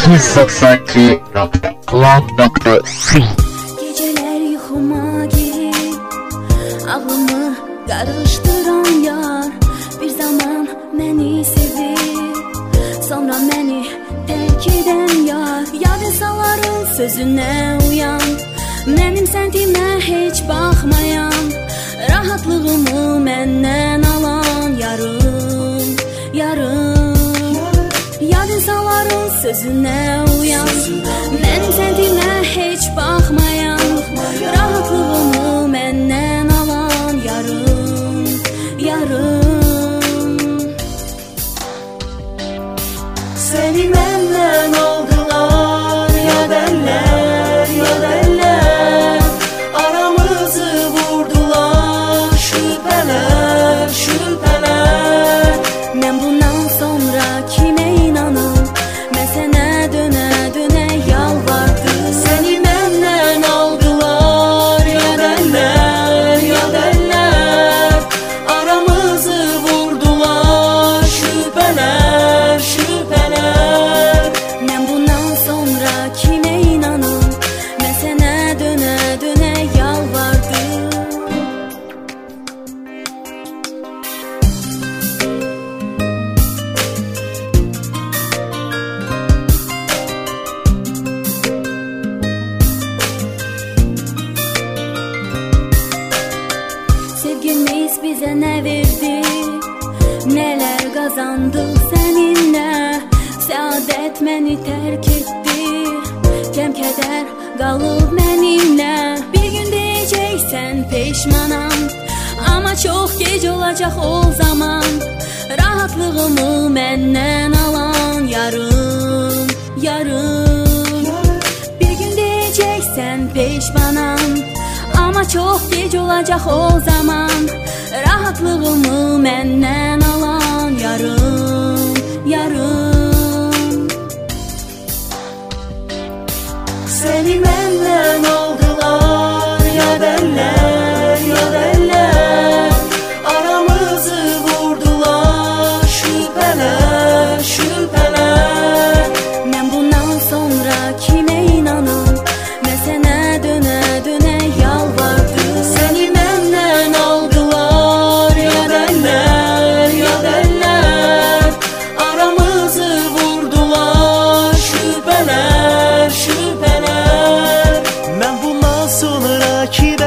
282.com.c. Geceler yuxuma girib ağlımı qarışdıran yar bir zaman məni sevib, sonra məni tərk edən yar. Yad insanların sözünə uyan, mənim səntimə heç baxmayan, rahatlığımı məndən alan yarım, yarım. Yad insanların sözünə uyan, mənim səntimə heç baxmayan, rahatlığımı məndən alan yarım, yarım. Seni məndən aldılar, yad əllər, yad əllər. Aramızı vurdular, şübhələr, şübhələr. Mən bundan sonra kimə inanım? Mən sənə dönə dönə yalvardım. Seni məndən aldılar, yad əllər, yad əllər. Aramızı vurdular, şübhələr, şübhələr. Mən bundan sonra kimə inanım? Mən sənə dönə dönə yalvardım. Sevgimiz bizə nə verdi? Nələr qazandıq səninlə? Səadət məni tərk etdi, qəm-kədər qalıb mənimlə. Bir gün deyəcəksən peşmanam, amma çox gec olacaq o zaman. Rahatlığımı məndən alan yarım, yarım. Bir gün deyəcəksən peşmanam, amma çox gec olacaq o zaman. Rahatlığımı məndən alan yarım, yarım. Seni məndən aldılar, yad əllər, yad əllər. Aramızı vurdular, şübhələr, şübhələr. Mən bundan sonra kimə inanım? Mən sənə dönə dönə yalvardım. Seni məndən aldılar, yad əllər, yad əllər. Aramızı vurdular, şübhələr, şübhələr. Mən bundan sonra kim